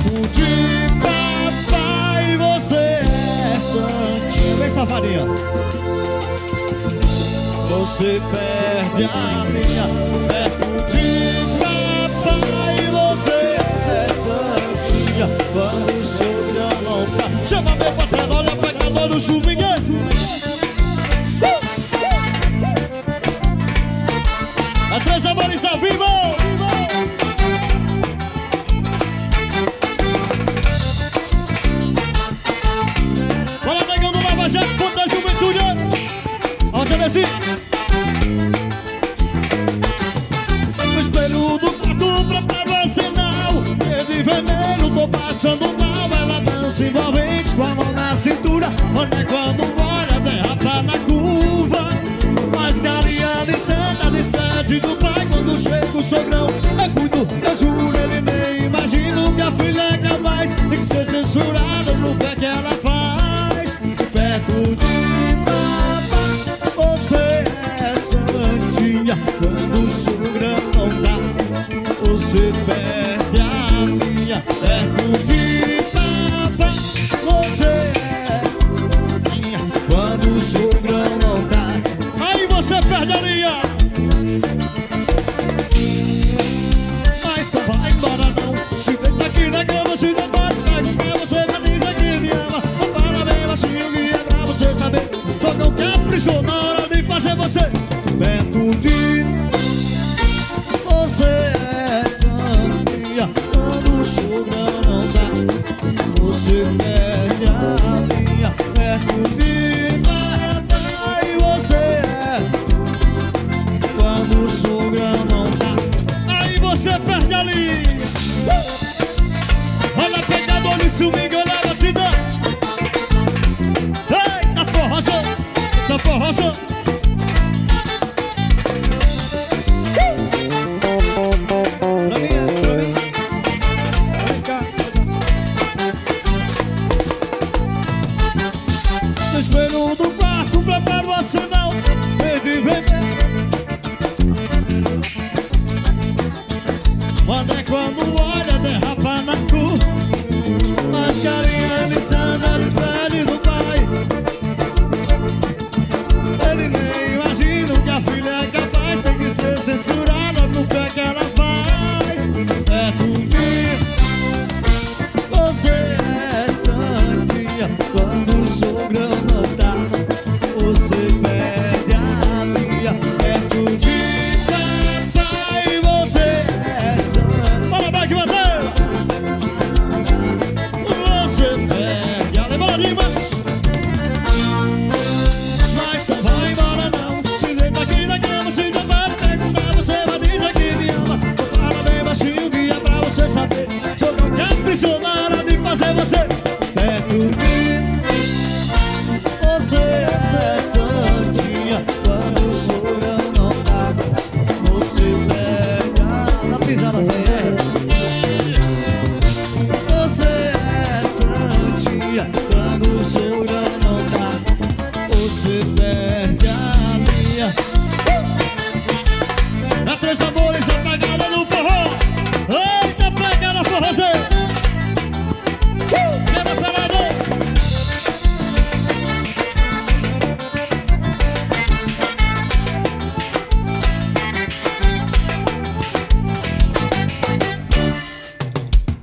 perto de papai você é santinha. Vem, safadinha. Você perde a linha. Perto de papai você é santinha. Quando o sogro não tá. Chama meu patrão, olha pegador do chuvinho. A três amores ao vivo. Bora pegando Lava Jato, ponto da juventude. Olha o CDC. No espelho do quarto preparo o arsenal. Verde e vermelho, tô passando mal. Ela dança envolvente com a mão na cintura. Olha quando olha, derrapa na curva. Mas carinha de santa, de sede do pai. Quando chega o sogrão, é cuido, eu juro, ele nem imagina o que a filha é capaz. Tem que ser censurada no que é que ela faz. Perto de papai, você é santinha. Quando o sogrão não dá, você perde a linha. Perto de papai, você é santinha. Quando o sogrão não dá, aí você perde a linha. Mas não vai embora não. Se deita aqui na cama, se demora. Pega o pé, você vai dizer que me ama. Fala bem baixinho que é pra você saber. Só não caprichou na hora de fazer você. Perto de você é santinha. Quando o sogro não dá, você perde a linha. Perto de papai, você é. Quando o sogro não dá, aí você perde a linha. Olha pegador de swing, olha a batida. Ei, da forroção, da forroção. Pra mim é, pra mim. Vem cá. No espelho do quarto, preparo o arsenal. Verde e vermelho. Quando olha, derrapa na cor. Mas carinha de santa, despede do pai. Ele nem imagina o que a filha é capaz. Tem que ser censurada no que ela faz. Perto de você é santinha. Quando o sogro não dá, você perde a linha. Perto de papai, você é santinha. Fala bem que bateu. Você perde a linha. Mas não vai embora não. Se deita aqui na cama, se demora. Pega o pé, você vai dizer que me ama. Fala bem baixinho que é pra você saber. Só não caprichou na hora de fazer você. Perto de você